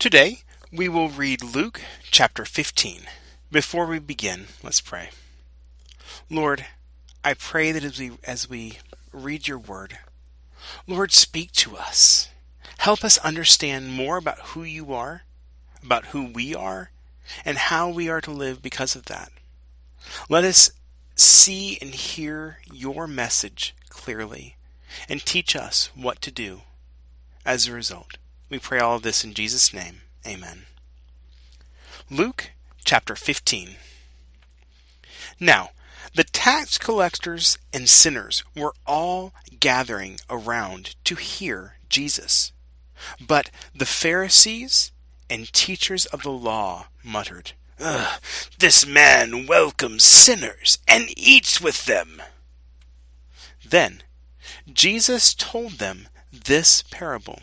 Today, we will read Luke chapter 15. Before we begin, let's pray. Lord, I pray that as we read your word, Lord, speak to us. Help us understand more about who you are, about who we are, and how we are to live because of that. Let us see and hear your message clearly, and teach us what to do as a result. We pray all of this in Jesus' name. Amen. Luke chapter 15. Now, the tax collectors and sinners were all gathering around to hear Jesus. But the Pharisees and teachers of the law muttered, "This man welcomes sinners and eats with them." Then Jesus told them this parable.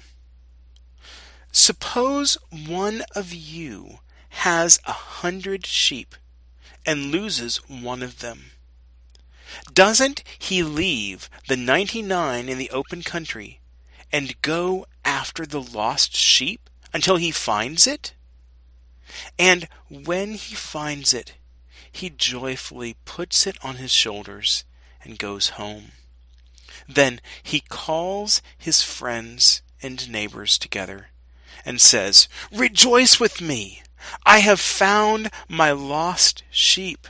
Suppose one of you has 100 sheep and loses one of them. Doesn't he leave the 99 in the open country and go after the lost sheep until he finds it? And when he finds it, he joyfully puts it on his shoulders and goes home. Then he calls his friends and neighbors together and says, "Rejoice with me! I have found my lost sheep."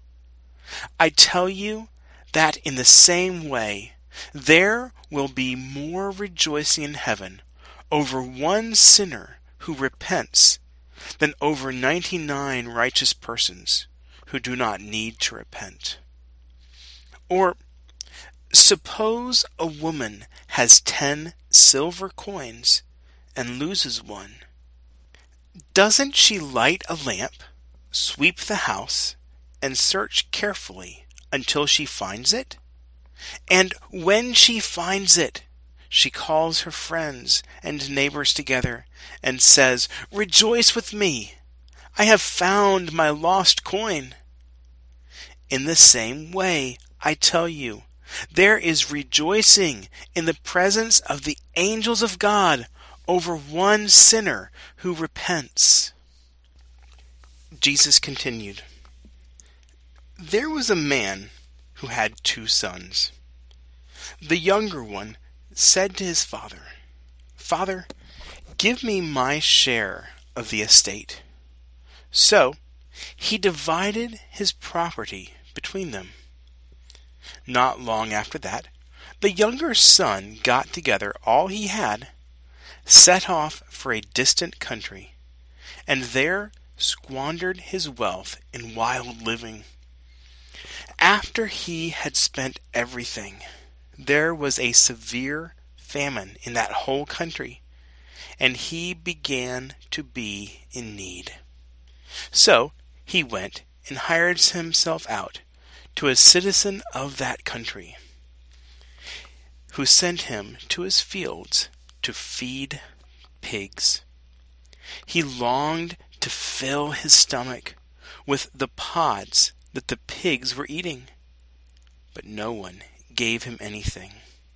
I tell you that in the same way, there will be more rejoicing in heaven over one sinner who repents than over 99 righteous persons who do not need to repent. Or suppose a woman has 10 silver coins and loses one. Doesn't she light a lamp, sweep the house, and search carefully until she finds it? And when she finds it, she calls her friends and neighbors together and says, "Rejoice with me! I have found my lost coin." In the same way, I tell you, there is rejoicing in the presence of the angels of God over one sinner who repents. Jesus continued, "There was a man who had 2 sons. The younger one said to his father, 'Father, give me my share of the estate.' So he divided his property between them. Not long after that, the younger son got together all he had, set off for a distant country, and there squandered his wealth in wild living. After he had spent everything, there was a severe famine in that whole country, and he began to be in need. So he went and hired himself out to a citizen of that country, who sent him to his fields to feed pigs. He longed to fill his stomach with the pods that the pigs were eating, but no one gave him anything.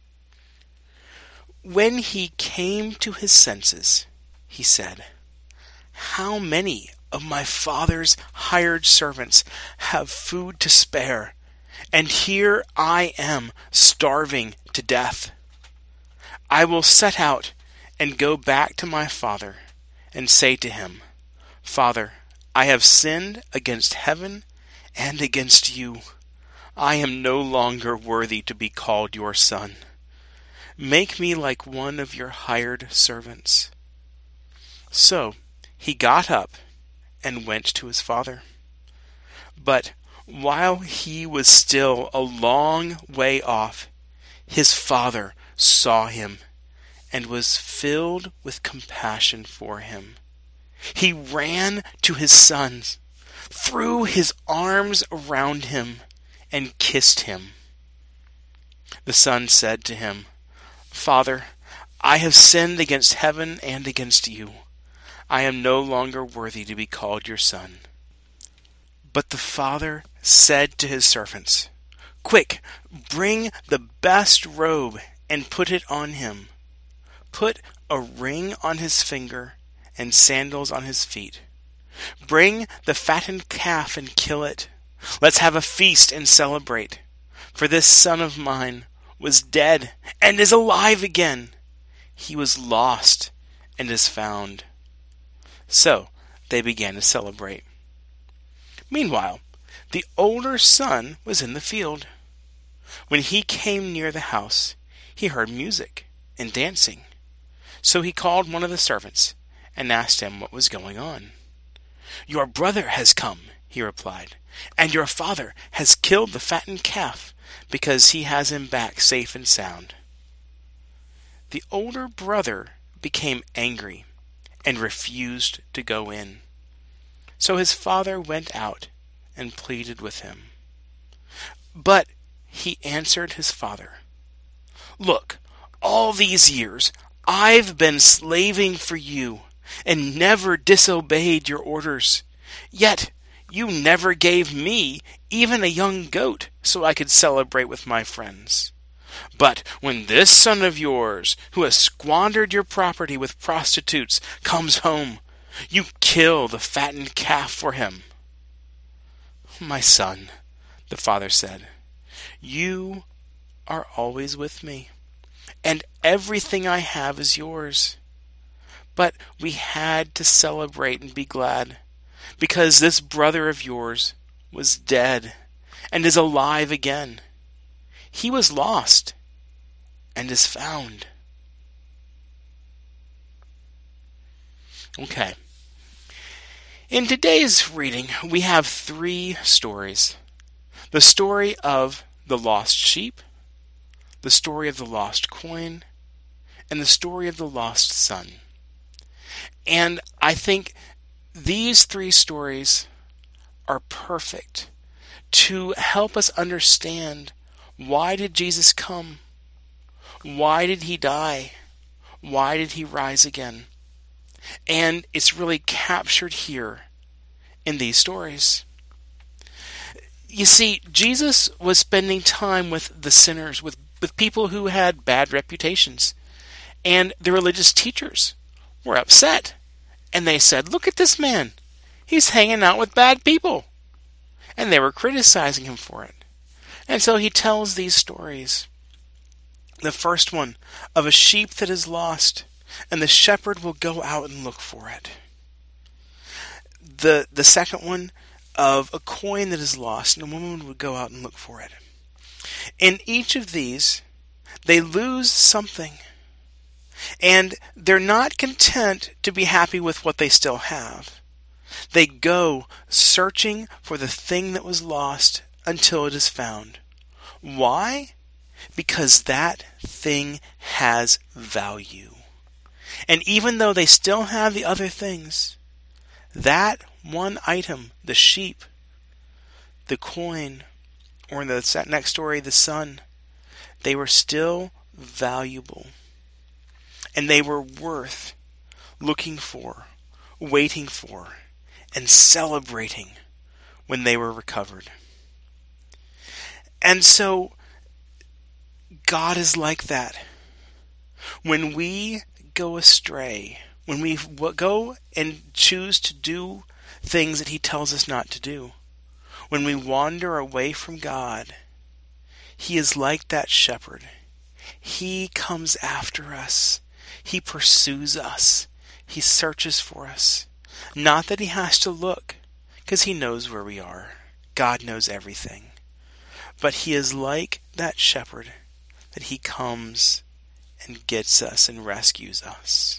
When he came to his senses, he said, 'How many of my father's hired servants have food to spare, and here I am starving to death? I will set out and go back to my father and say to him, Father, I have sinned against heaven and against you. I am no longer worthy to be called your son. Make me like one of your hired servants.' So he got up and went to his father. But while he was still a long way off, his father saw him and was filled with compassion for him. He ran to his son, threw his arms around him, and kissed him. The son said to him, 'Father, I have sinned against heaven and against you. I am no longer worthy to be called your son.' But the father said to his servants, 'Quick, bring the best robe and put it on him. Put a ring on his finger and sandals on his feet. Bring the fattened calf and kill it. Let's have a feast and celebrate. For this son of mine was dead and is alive again. He was lost and is found." So they began to celebrate. Meanwhile, the older son was in the field. When he came near the house, he heard music and dancing. So he called one of the servants and asked him what was going on. "Your brother has come," he replied, "and your father has killed the fattened calf because he has him back safe and sound." The older brother became angry and refused to go in. So his father went out and pleaded with him. But he answered his father, "Look, all these years I've been slaving for you and never disobeyed your orders. Yet you never gave me even a young goat so I could celebrate with my friends. But when this son of yours, who has squandered your property with prostitutes, comes home, you kill the fattened calf for him." "My son," the father said, "you are always with me, and everything I have is yours. But we had to celebrate and be glad, because this brother of yours was dead and is alive again. He was lost and is found." Okay. In today's reading, we have 3 stories. The story of the lost sheep, the story of the lost coin, and the story of the lost son. And I think these 3 stories are perfect to help us understand, why did Jesus come? Why did he die? Why did he rise again? And it's really captured here in these stories. You see, Jesus was spending time with the sinners, with people who had bad reputations. And the religious teachers were upset. And they said, "Look at this man. He's hanging out with bad people." And they were criticizing him for it. And so he tells these stories. The first one of a sheep that is lost, and the shepherd will go out and look for it. The second one of a coin that is lost, and a woman would go out and look for it. In each of these, they lose something. And they're not content to be happy with what they still have. They go searching for the thing that was lost until it is found. Why? Because that thing has value. And even though they still have the other things, that one item, the sheep, the coin, or in the next story, the son, they were still valuable. And they were worth looking for, waiting for, and celebrating when they were recovered. And so, God is like that. When we go astray, when we go and choose to do things that he tells us not to do, when we wander away from God, he is like that shepherd. He comes after us. He pursues us. He searches for us. Not that he has to look, because he knows where we are. God knows everything. But he is like that shepherd, that he comes and gets us and rescues us.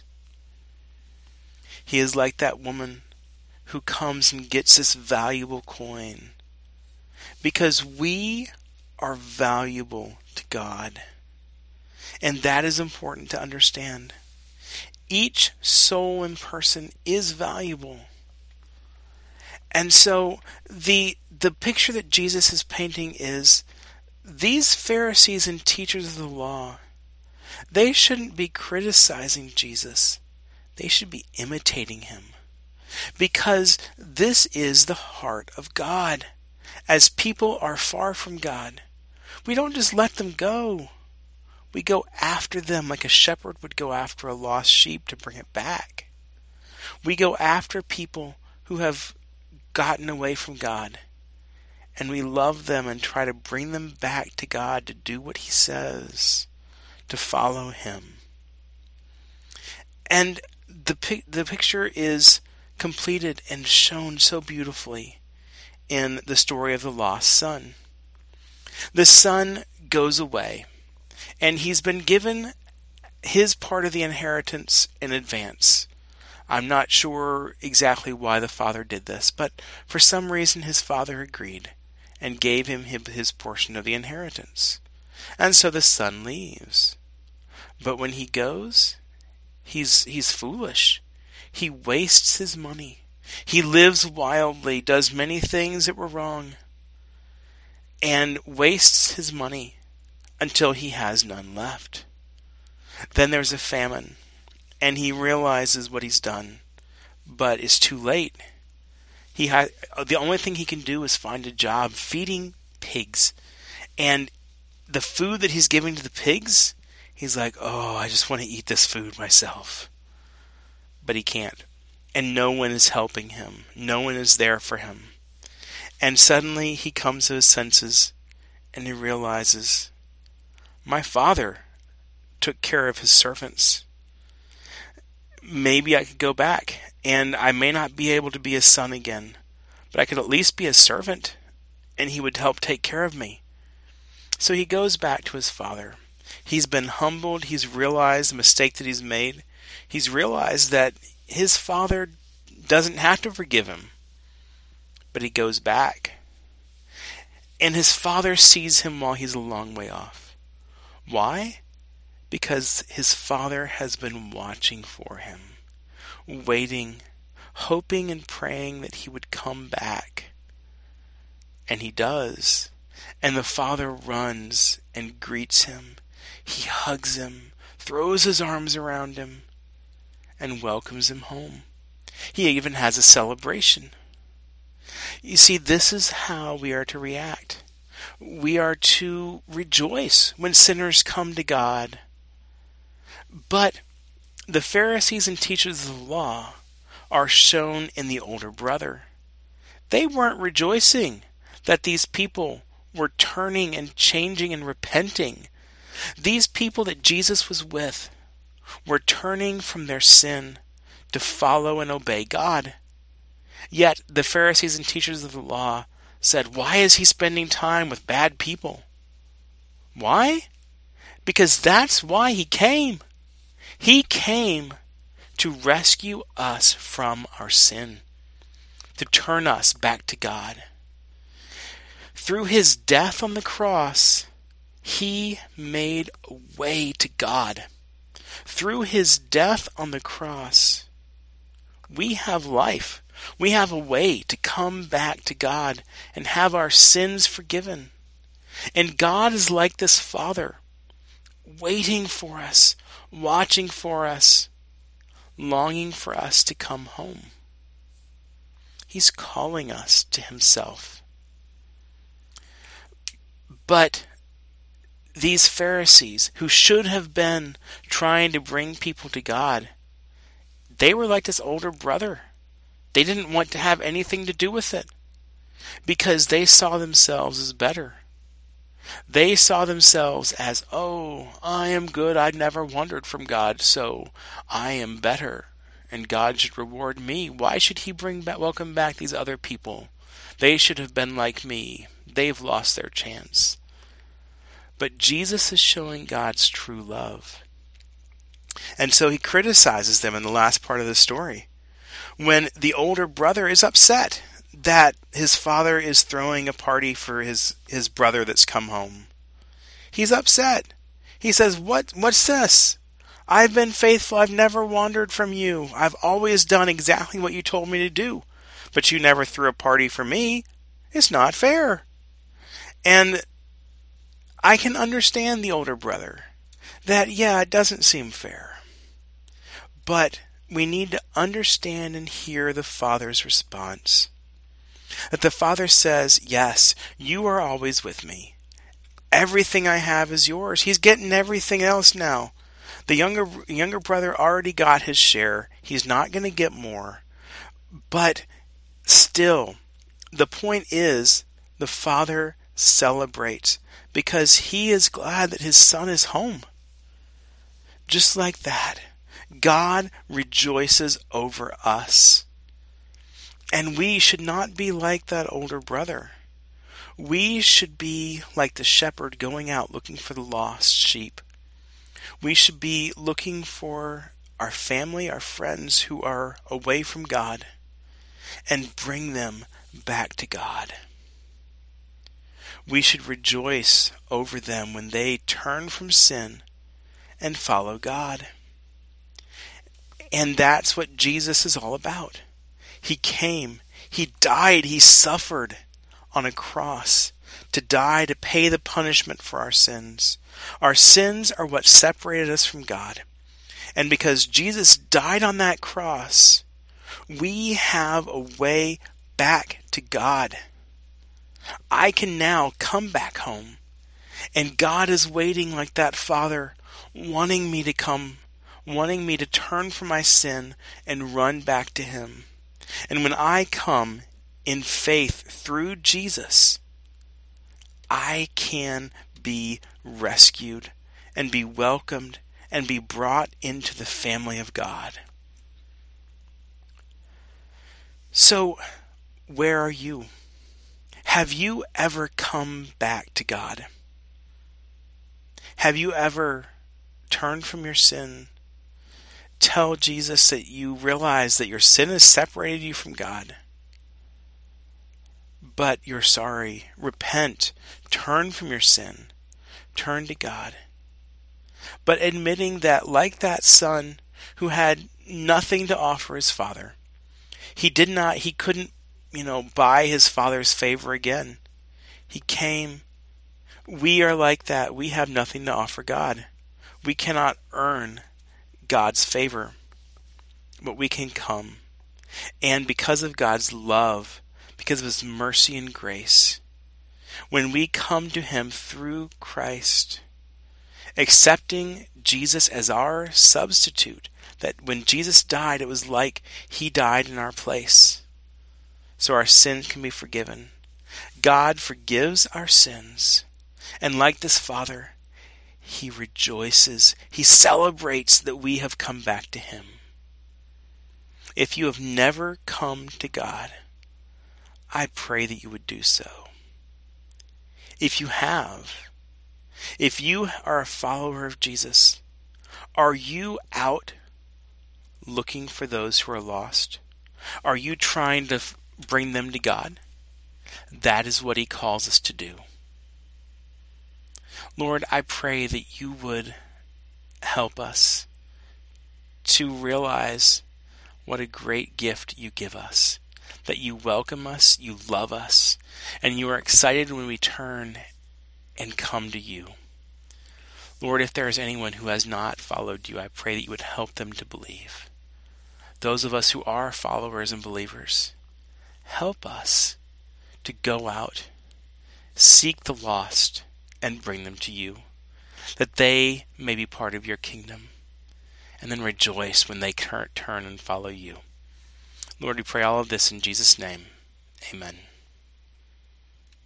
He is like that woman who comes and gets this valuable coin, because we are valuable to God. And that is important to understand. Each soul and person is valuable. And so the picture that Jesus is painting is, these Pharisees and teachers of the law, they shouldn't be criticizing Jesus. They should be imitating him. Because this is the heart of God. As people are far from God, we don't just let them go. We go after them like a shepherd would go after a lost sheep to bring it back. We go after people who have gotten away from God, and we love them and try to bring them back to God to do what He says, to follow Him. And the picture is completed and shown so beautifully in the story of the lost son. The son goes away, and he's been given his part of the inheritance in advance. I'm not sure exactly why the father did this, but for some reason his father agreed and gave him his portion of the inheritance. And so the son leaves. But when he goes, he's foolish. He wastes his money. He lives wildly, does many things that were wrong, and wastes his money until he has none left. Then there's a famine, and he realizes what he's done, but it's too late. The only thing he can do is find a job feeding pigs, and the food that he's giving to the pigs, he's like, oh, I just want to eat this food myself. But he can't. And no one is helping him. No one is there for him. And suddenly he comes to his senses and he realizes, my father took care of his servants. Maybe I could go back, and I may not be able to be a son again, but I could at least be a servant, and he would help take care of me. So he goes back to his father. He's been humbled. He's realized the mistake that he's made. He's realized that his father doesn't have to forgive him. But he goes back. And his father sees him while he's a long way off. Why? Because his father has been watching for him, waiting, hoping and praying that he would come back. And he does. And the father runs and greets him. He hugs him, throws his arms around him, and welcomes him home. He even has a celebration. You see, this is how we are to react. We are to rejoice when sinners come to God. But the Pharisees and teachers of the law are shown in the older brother. They weren't rejoicing that these people were turning and changing and repenting. These people that Jesus was with were turning from their sin to follow and obey God. Yet the Pharisees and teachers of the law said, why is he spending time with bad people? Why? Because that's why he came. He came to rescue us from our sin, to turn us back to God. Through his death on the cross, he made a way to God. Through his death on the cross, we have life. We have a way to come back to God and have our sins forgiven. And God is like this Father, waiting for us, watching for us, longing for us to come home. He's calling us to himself. But these Pharisees, who should have been trying to bring people to God, they were like this older brother. They didn't want to have anything to do with it because they saw themselves as better. They saw themselves as, oh, I am good. I'd never wandered from God, so I am better, and God should reward me. Why should he welcome back these other people? They should have been like me. They've lost their chance. But Jesus is showing God's true love. And so he criticizes them in the last part of the story, when the older brother is upset that his father is throwing a party for his brother that's come home. He's upset. He says, what's this? I've been faithful. I've never wandered from you. I've always done exactly what you told me to do. But you never threw a party for me. It's not fair. And I can understand the older brother. That, yeah, it doesn't seem fair. But we need to understand and hear the Father's response. That the Father says, yes, you are always with me. Everything I have is yours. He's getting everything else now. The younger brother already got his share. He's not going to get more. But still, the point is, the father celebrates because he is glad that his son is home. Just like that, God rejoices over us. And we should not be like that older brother. We should be like the shepherd going out looking for the lost sheep. We should be looking for our family, our friends who are away from God, and bring them back to God. We should rejoice over them when they turn from sin and follow God. And that's what Jesus is all about. He came, he died, he suffered on a cross to die to pay the punishment for our sins. Our sins are what separated us from God. And because Jesus died on that cross, we have a way back to God. I can now come back home. And God is waiting like that father, wanting me to come, wanting me to turn from my sin and run back to him. And when I come in faith through Jesus, I can be rescued and be welcomed and be brought into the family of God. So, where are you? Have you ever come back to God? Have you ever turned from your sin? Tell Jesus that you realize that your sin has separated you from God. But you're sorry. Repent. Turn from your sin. Turn to God. But admitting that, like that son who had nothing to offer his father, he couldn't, buy his father's favor again. He came. We are like that. We have nothing to offer God. We cannot earn God's favor, but we can come. And because of God's love, because of his mercy and grace, when we come to him through Christ, accepting Jesus as our substitute, that when Jesus died, it was like he died in our place, so our sins can be forgiven. God forgives our sins, and like this father, he rejoices, he celebrates that we have come back to him. If you have never come to God, I pray that you would do so. If you have, if you are a follower of Jesus, are you out looking for those who are lost? Are you trying to bring them to God? That is what he calls us to do. Lord, I pray that you would help us to realize what a great gift you give us, that you welcome us, you love us, and you are excited when we turn and come to you. Lord, if there is anyone who has not followed you, I pray that you would help them to believe. Those of us who are followers and believers, help us to go out, seek the lost, and bring them to you, that they may be part of your kingdom, and then rejoice when they turn and follow you. Lord, we pray all of this in Jesus' name. Amen.